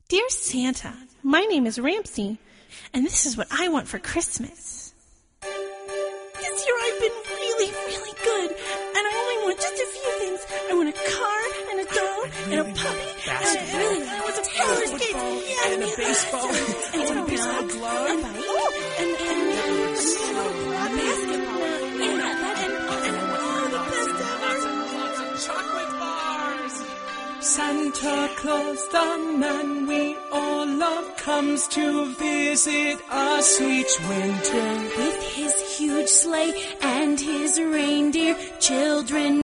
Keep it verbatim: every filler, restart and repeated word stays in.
Dear Santa, my name is Ramsey, and this is what I want for Christmas. This year I've been really, really good, and I only want just a few things. I want a car, and a doll, and a puppy, and a, really, I want some roller skates, yeah, and a baseball, and, and a baseball glove, and, oh, and, and, and a basketball, and, and, and, and, oh, the best ever. Lots of chocolate bars. Santa Claus, the man we all love, comes to visit us each winter. With his huge sleigh and his reindeer, children